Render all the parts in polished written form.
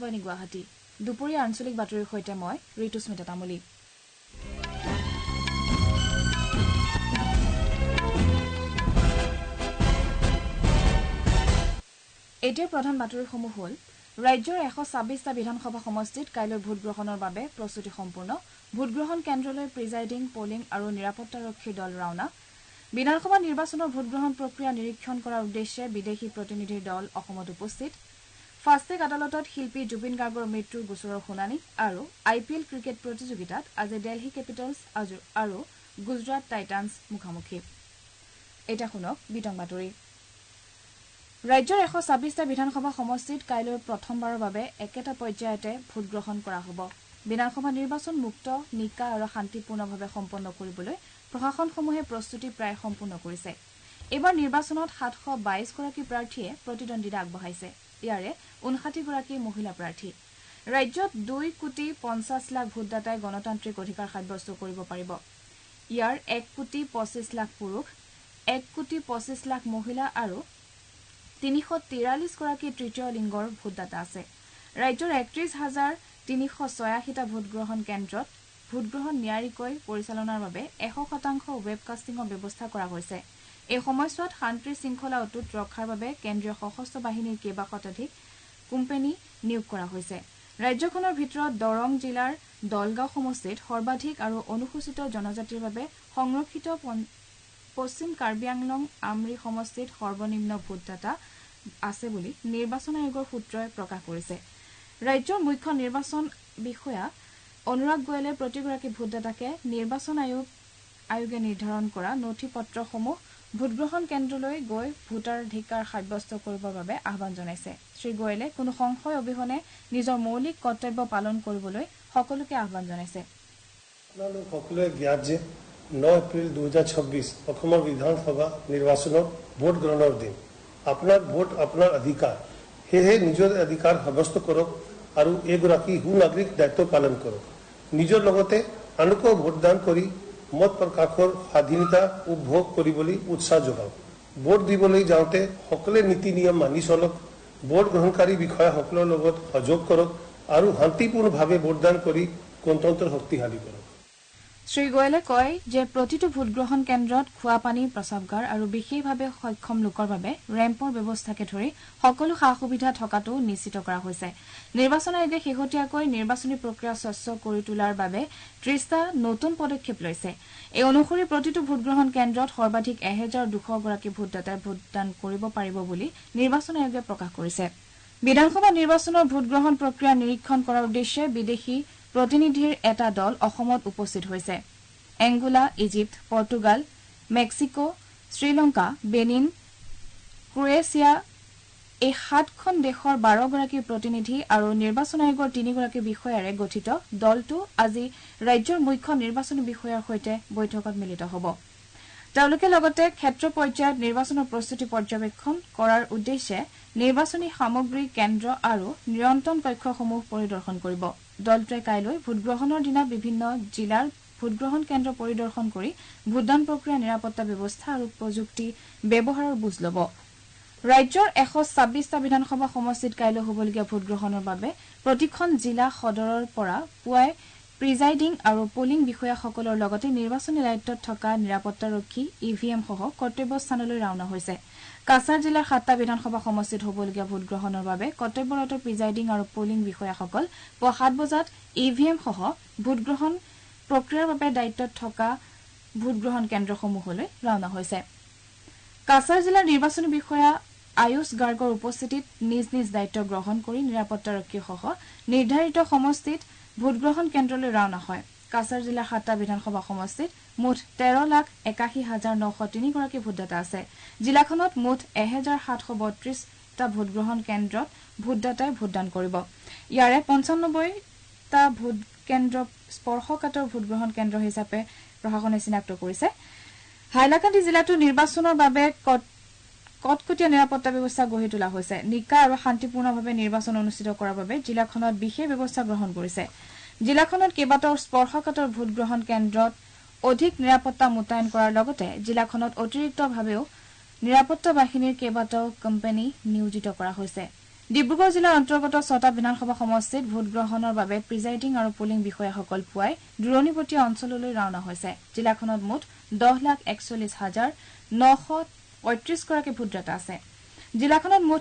আকাশবাণী গুৱাহাটী দুপৰীয়া আঞ্চলিক বাতৰিৰ সৈতে মই ঋতুস্মিতা তামুলী এতিয়া প্ৰধান বাতৰিসমূহ হ'ল ৰাজ্যৰ 126টা বিধানসভা সমষ্টিত কাইলৈ ভোটগ্ৰহণৰ বাবে প্ৰস্তুতি সম্পূৰ্ণ ভোটগ্ৰহণ কেন্দ্ৰলৈ প্ৰিজাইডিং পলিং আৰু নিৰাপত্তাৰক্ষীৰ দল ৰাওনা বিধানসভা নিৰ্বাচনৰ ভোটগ্ৰহণ প্ৰক্ৰিয়া নিৰীক্ষণ কৰাৰ উদ্দেশ্যে বিদেশী প্ৰতিনিধিৰ দল অসমত উপস্থিত ফাষ্টেগ আদালতত শিল্পী জুবিন গাৰ্গৰ মৃত্যুৰ গোচৰৰ শুনানি আৰু IPL ক্ৰিকেট প্ৰতিযোগিতাত আজি দিল্লী কেপিটেলছ আৰু গুজৰাট টাইটান্ছ মুখামুখি এটা শুনক বিতং বাতৰি ৰাজ্যৰ 126টা বিধানসভা সমষ্টিত কাইলৈ প্ৰথমবাৰৰ বাবে একেটা পৰ্যায়তে ভোটগ্ৰহণ কৰা হ'ব বিধানসভা নিৰ্বাচন মুক্ত নিকা আৰু শান্তিপূৰ্ণভাৱে সম্পন্ন কৰিবলৈ প্ৰশাসনসমূহে প্ৰস্তুতি প্ৰায় সম্পূৰ্ণ কৰিছে এইবাৰ নিৰ্বাচনত 722 গৰাকী প্ৰাৰ্থীয়ে প্ৰতিদ্বন্দ্বিতা আগবঢ়াইছে ইয়াৰে 59 গৰাকী মহিলা প্ৰাৰ্থী ৰাজ্যত 2,50 লাখ ভোটদাতাই গণতান্ত্ৰিক অধিকাৰ সাব্যস্ত কৰিব পাৰিব ইয়াৰ 1,25 লাখ পুৰুষ 1,25 লাখ মহিলা আৰু 343 গৰাকী তৃতীয় লিংগৰ ভোটদাতা আছে ৰাজ্যৰ 31,386টা ভোটগ্ৰহণ কেন্দ্ৰত ভোটগ্ৰহণ নিয়াৰিকৈ পৰিচালনাৰ বাবে 100% ৱেবকাষ্টিঙৰ ব্যৱস্থা কৰা হৈছে এই সময়ছোৱাত শান্তি শৃংখলা অটুট ৰখাৰ বাবে কেন্দ্ৰীয় সশস্ত্ৰ বাহিনীৰ কেইবা শতাধিক কোম্পানী নিয়োগ কৰা হৈছে ৰাজ্যখনৰ ভিতৰত দৰং জিলাৰ দলগাঁও সমষ্টিত সৰ্বাধিক আৰু অনুসূচিত জনজাতিৰ বাবে সংৰক্ষিত পশ্চিম কাৰ্বি আংলং আমৰি সমষ্টিত সৰ্বনিম্ন ভোটদাতা আছে বুলি নিৰ্বাচন আয়োগৰ সূত্ৰই প্ৰকাশ কৰিছে ৰাজ্যৰ মুখ্য নিৰ্বাচন বিষয়া অনুৰাগ গোয়েলে প্ৰতিগৰাকী ভোটদাতাকে নিৰ্বাচন আয়োগে নিৰ্ধাৰণ কৰা নথিপত্ৰসমূহ ভোটগ্ৰহণ কেন্দ্ৰলৈ গৈ ভোটাধিকাৰ সাব্যস্ত কৰিবৰ বাবে আহ্বান জনাইছে শ্ৰী গোয়েলে কোনো সংশয় অবিহনে নিজৰ মৌলিক কৰ্তব্য পালন কৰিবলৈ সকলোকে আহ্বান জনাইছে আপোনালোক সকলোৱে জ্ঞাত যে 9 এপ্ৰিল 2026 অসমৰ বিধানসভা নিৰ্বাচনৰ ভোট গ্ৰহণৰ দিন আপোনাৰ ভোট আপোনাৰ অধিকাৰ সেয়েহে নিজৰ অধিকাৰ সাব্যস্ত কৰক আৰু এগৰাকী সুনাগৰিক দায়িত্ব পালন কৰক নিজৰ লগতে আনকো ভোটদান কৰি মত প্ৰকাশৰ স্বাধীনতা উপভোগ কৰিবলৈ উৎসাহ যোগাওক ভোট দিবলৈ যাওঁতে সকলোৱে নীতি নিয়ম মানি চলক ভোট গ্ৰহণকাৰী বিষয়াসকলৰ লগত সহযোগ কৰক আৰু শান্তিপূৰ্ণভাৱে ভোটদান কৰি গণতন্ত্ৰ শক্তিশালী কৰক শ্ৰী গোয়েলে কয় যে প্ৰতিটো ভোটগ্ৰহণ কেন্দ্ৰত খোৱা পানী প্ৰস্ৰাৱগাৰ আৰু বিশেষভাৱে সক্ষম লোকৰ বাবে ৰেম্পৰ ব্যৱস্থাকে ধৰি সকলো সা সুবিধা থকাটো নিশ্চিত কৰা হৈছে নিৰ্বাচন আয়োগে শেহতীয়াকৈ নিৰ্বাচনী প্ৰক্ৰিয়া স্বচ্ছ কৰি তোলাৰ বাবে 30টা নতুন পদক্ষেপ লৈছে এই অনুসৰি প্ৰতিটো ভোটগ্ৰহণ কেন্দ্ৰত সৰ্বাধিক 1,200 গৰাকী ভোটদাতাই ভোটদান কৰিব পাৰিব বুলি নিৰ্বাচন আয়োগে প্ৰকাশ কৰিছে বিধানসভা নিৰ্বাচনৰ ভোটগ্ৰহণ প্ৰক্ৰিয়া নিৰীক্ষণ কৰাৰ উদ্দেশ্যে বিদেশী প্ৰতিনিধিৰ এটা দল অসমত উপস্থিত হৈছে Angola Egypt Portugal Mexico Sri Lanka Benin Croatia এই 7খন দেশৰ 12 গৰাকী প্ৰতিনিধি আৰু নিৰ্বাচন আয়োগৰ 3 গৰাকী বিষয়াৰে গঠিত দলটো আজি ৰাজ্যৰ মুখ্য নিৰ্বাচনী বিষয়াৰ সৈতে বৈঠকত মিলিত হ'ব তেওঁলোকে লগতে ক্ষেত্ৰ পৰ্যায়ত নিৰ্বাচনৰ প্ৰস্তুতি পৰ্যবেক্ষণ কৰাৰ উদ্দেশ্যে নিৰ্বাচনী সামগ্ৰী কেন্দ্ৰ আৰু নিয়ন্ত্ৰণ কক্ষসমূহ পৰিদৰ্শন কৰিব দলটোৱে কাইলৈ ভোটগ্ৰহণৰ দিনা বিভিন্ন জিলাৰ ভোটগ্ৰহণ কেন্দ্ৰ পৰিদৰ্শন কৰি ভোটদান প্ৰক্ৰিয়া নিৰাপত্তা ব্যৱস্থা আৰু প্ৰযুক্তি ব্যৱহাৰৰ বুজ ল'ব ৰাজ্যৰ 126টা বিধানসভা সমষ্টিত কাইলৈ হ'বলগীয়া ভোটগ্ৰহণৰ বাবে প্ৰতিখন জিলা সদৰৰ পৰা পুৱাই প্ৰিজাইডিং আৰু পলিং বিষয়াসকলৰ লগতে নিৰ্বাচনী দায়িত্বত থকা নিৰাপত্তাৰক্ষী EVM সহ কৰ্তব্যস্থানলৈ ৰাওনা হৈছে কাছাৰ জিলাৰ 7টা বিধানসভা সমষ্টিত হ'বলগীয়া ভোটগ্ৰহণৰ বাবে কৰ্তব্যৰত প্ৰিজাইডিং আৰু পলিং বিষয়াসকল পুৱা 7 বজাত EVM সহ ভোটগ্ৰহণ প্ৰক্ৰিয়াৰ বাবে দায়িত্বত থকা ভোটগ্ৰহণ কেন্দ্ৰসমূহলৈ ৰাওনা হৈছে কাছাৰ জিলাৰ নিৰ্বাচনী বিষয়া আয়ুষ গাৰ্গৰ উপস্থিতিত নিজ নিজ দায়িত্ব গ্ৰহণ কৰি নিৰাপত্তাৰক্ষী সহ নিৰ্ধাৰিত সমষ্টিত ভোটগ্ৰহণ কেন্দ্ৰলৈ ৰাওনা হয় কাছাৰ জিলাৰ 7টা বিধানসভা সমষ্টিত মুঠ 13,81,903 গৰাকী ভোটদাতা আছে জিলাখনত মুঠ 1,732টা ভোটগ্ৰহণ কেন্দ্ৰত ভোটদাতাই ভোটদান কৰিব ইয়াৰে 95টা ভোট কেন্দ্ৰ স্পৰ্শকাতৰ ভোটগ্ৰহণ কেন্দ্ৰ হিচাপে প্ৰশাসনে চিনাক্ত কৰিছে হাইলাকান্দি জিলাতো নিৰ্বাচনৰ বাবে কটকটীয়া নিৰাপত্তা ব্যৱস্থা গঢ়ি তোলা হৈছে নিকা আৰু শান্তিপূৰ্ণভাৱে নিৰ্বাচন অনুষ্ঠিত কৰাৰ বাবে জিলাখনত বিশেষ ব্যৱস্থা গ্ৰহণ কৰিছে জিলাখনত কেইবাটাও স্পৰ্শকাতৰ ভোটগ্ৰহণ কেন্দ্ৰত অধিক নিৰাপত্তা মুতায়ন কৰাৰ লগতে জিলাখনত অতিৰিক্তভাৱেও নিৰাপত্তা বাহিনীৰ কেইবাটাও কোম্পানী নিয়োজিত কৰা হৈছে ডিব্ৰুগড় জিলাৰ অন্তৰ্গত 6টা বিধানসভা সমষ্টিত ভোটগ্ৰহণৰ বাবে প্ৰিজাইডিং আৰু পুলিং বিষয়াসকল পুৱাই দূৰণিবতীয়া অঞ্চললৈ ৰাওনা হৈছে জিলাখনত মুঠ 10,41,935 গৰাকী ভোটদাতা আছে জিলাখনত মুঠ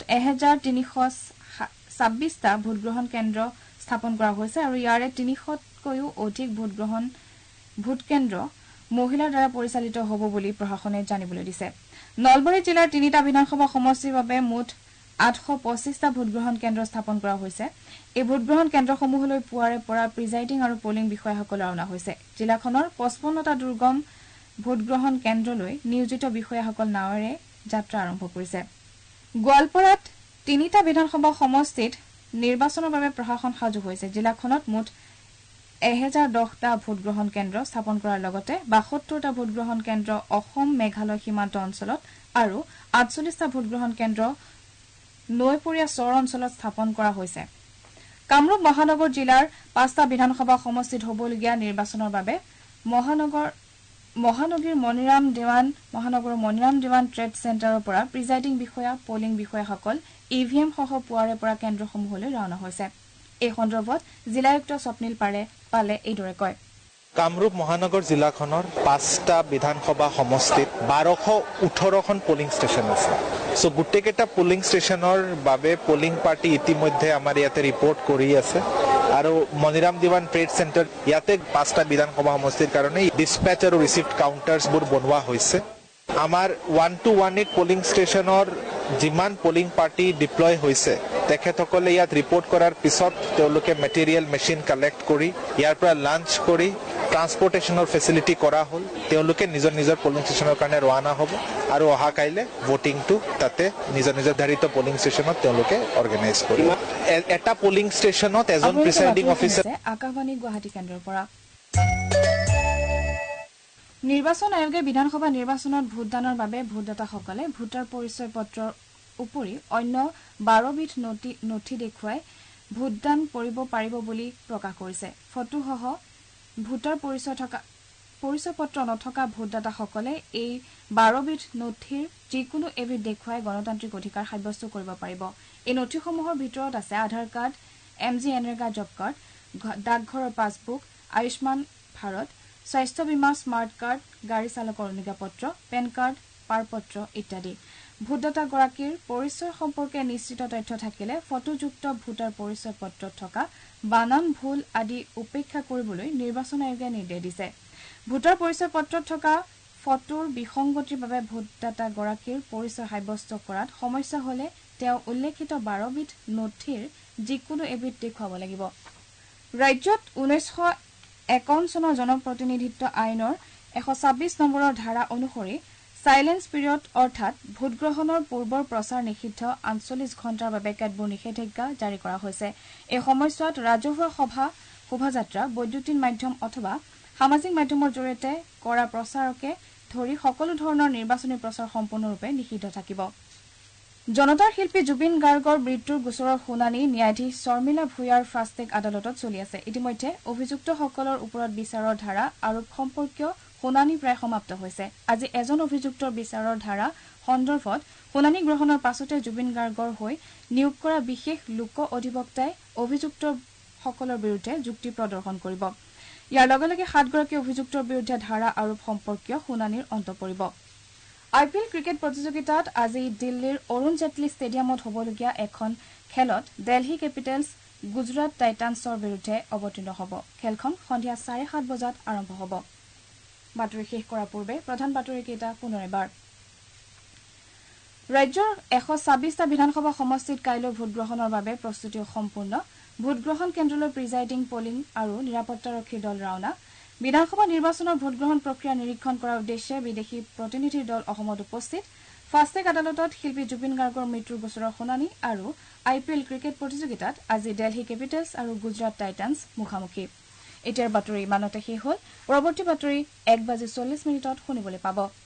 1,326টা ভোটগ্ৰহণ কেন্দ্ৰ স্থাপন কৰা হৈছে আৰু ইয়াৰে 300তকৈও অধিক ভোট কেন্দ্ৰ মহিলাৰ দ্বাৰা পৰিচালিত হ'ব বুলি প্ৰশাসনে জানিবলৈ দিছে নলবাৰী জিলাৰ 3টা বিধানসভা সমষ্টিৰ বাবে মুঠ 825টা ভোটগ্ৰহণ কেন্দ্ৰ স্থাপন কৰা হৈছে এই ভোটগ্ৰহণ কেন্দ্ৰসমূহলৈ পুৱাৰে পৰা প্ৰিজাইডিং আৰু পোলিং বিষয়াসকল ৰাওনা হৈছে জিলাখনৰ 55টা দুৰ্গম ভোটগ্ৰহণ কেন্দ্ৰলৈ নিয়োজিত বিষয়াসকল নাৱেৰে যাত্ৰা আৰম্ভ কৰিছে গোৱালপাৰাত 3টা বিধানসভা সমষ্টিত নিৰ্বাচনৰ বাবে প্ৰশাসন সাজু হৈছে জিলাখনত মুঠ 1010টা ভোটগ্ৰহণ কেন্দ্ৰ স্থাপন কৰাৰ লগতে 72টা ভোটগ্ৰহণ কেন্দ্ৰ অসম মেঘালয় সীমান্ত অঞ্চলত আৰু 48টা ভোটগ্ৰহণ কেন্দ্ৰ নৈপৰীয়া চৰ অঞ্চলত স্থাপন কৰা হৈছে কামৰূপ মহানগৰ জিলাৰ 5টা বিধানসভা সমষ্টিত হ'বলগীয়া নিৰ্বাচনৰ বাবে মহানগৰীৰ মনিৰাম দেৱান ট্ৰেড চেণ্টাৰৰ পৰা প্ৰিজাইডিং বিষয়া পোলিং বিষয়াসকল ইভিএম সহ পুৱাৰে পৰা কেন্দ্ৰসমূহলৈ ৰাওনা হৈছে এই সন্দৰ্ভত জিলায়ুক্ত স্বপ্নিল পালে এইদৰে কয় কামৰূপ মহানগৰ জিলাখনৰ 5টা বিধানসভা সমষ্টিত 1218খন পোলিং ষ্টেচন আছে সো গোটেইকেইটা পোলিং ষ্টেচনৰ বাবে পোলিং পাৰ্টি ইতিমধ্যে আমাৰ ইয়াতে ৰিপৰ্ট কৰি আছে আৰু মনিৰাম দিৱান ট্ৰেড চেণ্টাৰ ইয়াতে 5টা বিধানসভা সমষ্টিৰ কাৰণে ডিস্পেচ আৰু ৰিচিপ্ট কাউণ্টাৰ্ছবোৰ বনোৱা হৈছে আমাৰ 1218 পোলিং ষ্টেচনৰ যিমান পোলিং পাৰ্টি ডিপ্লয় হৈছে তেখেতসকলে ইয়াত ৰিপৰ্ট কৰাৰ পিছত তেওঁলোকে মেটেৰিয়েল মেচিন কালেক্ট কৰি ইয়াৰ পৰা লাঞ্চ কৰি ট্ৰান্সপৰ্টেশ্যনৰ ফেচিলিটি কৰা হ'ল তেওঁলোকে নিজৰ পোলিং ষ্টেচনৰ কাৰণে ৰৱানা হ'ব আৰু অহা কাইলে ভোটিংটো তাতে নিজৰ ধাৰিত পোলিং ষ্টেচনত তেওঁলোকে অৰ্গেনাইজ কৰিব এটা পোলিং ষ্টেচনত এজন প্ৰিসাইডিং অফিচাৰ আকাশবাণী গুৱাহাটী কেন্দ্ৰৰ পৰা নিৰ্বাচন আয়োগে বিধানসভা নিৰ্বাচনত ভোটদানৰ বাবে ভোটদাতাসকলে ভোটাৰ পৰিচয় পত্ৰৰ উপৰি অন্য 12বিধ নথি দেখুৱাই ভোটদান কৰিব পাৰিব বুলি প্ৰকাশ কৰিছে ফটোসহ ভোটাৰ পৰিচয় পত্ৰ নথকা ভোটদাতাসকলে এই 12বিধ নথিৰ যিকোনো এবিধ দেখুৱাই গণতান্ত্ৰিক অধিকাৰ সাব্যস্ত কৰিব পাৰিব এই নথিসমূহৰ ভিতৰত আছে Aadhaar card MG NREGA job card ডাকঘৰৰ পাছবুক আয়ুষ্মান ভাৰত স্বাস্থ্য বীমা স্মাৰ্ট কাৰ্ড গাড়ী চালকৰ অনুজ্ঞাপত্ৰ পেন কাৰ্ড পাৰপত্ৰ ইত্যাদি ভোটদাতাগৰাকীৰ পৰিচয় সম্পৰ্কে নিশ্চিত তথ্য থাকিলে ফটোযুক্ত ভোটাৰ পৰিচয় পত্ৰত থকা বানান ভুল আদি উপেক্ষা কৰিবলৈ নিৰ্বাচন আয়োগে নিৰ্দেশ দিছে ভোটাৰ পৰিচয় পত্ৰত থকা ফটোৰ বিসংগতিৰ বাবে ভোটদাতাগৰাকীৰ পৰিচয় সাব্যস্ত কৰাত সমস্যা হলে তেওঁ উল্লেখিত 12বিধ নথিৰ যিকোনো এবিধ দেখুৱাব লাগিব ৰাজ্যত 1951 চনৰ জনপ্ৰতিনিধিত্ব আইনৰ 126 নম্বৰৰ ধাৰা অনুসৰি সাইলেন্স পিৰিয়ড অৰ্থাৎ ভোটগ্ৰহণৰ পূৰ্বৰ প্ৰচাৰ নিষিদ্ধ 48 ঘণ্টাৰ বাবে কেতবোৰ নিষেধাজ্ঞা জাৰি কৰা হৈছে এই সময়ছোৱাত ৰাজহুৱা সভা শোভাযাত্ৰা বৈদ্যুতিন মাধ্যম অথবা সামাজিক মাধ্যমৰ জৰিয়তে কৰা প্ৰচাৰকে ধৰি সকলো ধৰণৰ নিৰ্বাচনী প্ৰচাৰ সম্পূৰ্ণৰূপে নিষিদ্ধ থাকিব জনতাৰ শিল্পী জুবিন গাৰ্গৰ মৃত্যুৰ গোচৰৰ শুনানি ন্যায়াধীশ শৰ্মিলা ভূঞাৰ ফাষ্টেগ আদালতত চলি আছে ইতিমধ্যে অভিযুক্তসকলৰ ওপৰত বিচাৰৰ ধাৰা আৰোপ সম্পৰ্কীয় শুনানি প্ৰায় সমাপ্ত হৈছে আজি এজন অভিযুক্তৰ বিচাৰৰ ধাৰা সন্দৰ্ভত শুনানি গ্ৰহণৰ পাছতে জুবিন গাৰ্গৰ হৈ নিয়োগ কৰা বিশেষ লোক অধিবক্তাই অভিযুক্তসকলৰ বিৰুদ্ধে যুক্তি প্ৰদৰ্শন কৰিব ইয়াৰ লগে লগে 7গৰাকী অভিযুক্তৰ বিৰুদ্ধে ধাৰা আৰোপ সম্পৰ্কীয় শুনানিৰ অন্ত পৰিব আইপিএল ক্ৰিকেট প্ৰতিযোগিতাত আজি দিল্লীৰ অৰুণ জেটলী ষ্টেডিয়ামত হ'বলগীয়া এখন খেলত দিল্লী কেপিটেলছ গুজৰাট টাইটান্সৰ বিৰুদ্ধে অৱতীৰ্ণ হ'ব খেলখন সন্ধিয়া 7:30 বজাত আৰম্ভ হ'ব বাতৰি শেষ কৰাৰ পূৰ্বে প্ৰধান বাতৰিকেইটা পুনৰ এবাৰ ৰাজ্যৰ 126টা বিধানসভা সমষ্টিত কাইলৈ ভোটগ্ৰহণৰ বাবে প্ৰস্তুতি সম্পূৰ্ণ ভোটগ্ৰহণ কেন্দ্ৰলৈ প্ৰিজাইডিং পোলিং আৰু নিৰাপত্তাৰক্ষীৰ দল ৰাওনা বিধানসভা নিৰ্বাচনৰ ভোটগ্ৰহণ প্ৰক্ৰিয়া নিৰীক্ষণ কৰাৰ উদ্দেশ্যে বিদেশী প্ৰতিনিধিৰ দল অসমত উপস্থিত ফাষ্টেগ আদালতত শিল্পী জুবিন গাৰ্গৰ মৃত্যুৰ গোচৰৰ শুনানি আৰু আইপিএল ক্ৰিকেট প্ৰতিযোগিতাত আজি দিল্লী কেপিটেলছ আৰু গুজৰাট টাইটান্স মুখামুখি এতিয়াৰ বাতৰি ইমানতে শেষ হ'ল পৰৱৰ্তী বাতৰি 1:40 শুনিবলৈ পাব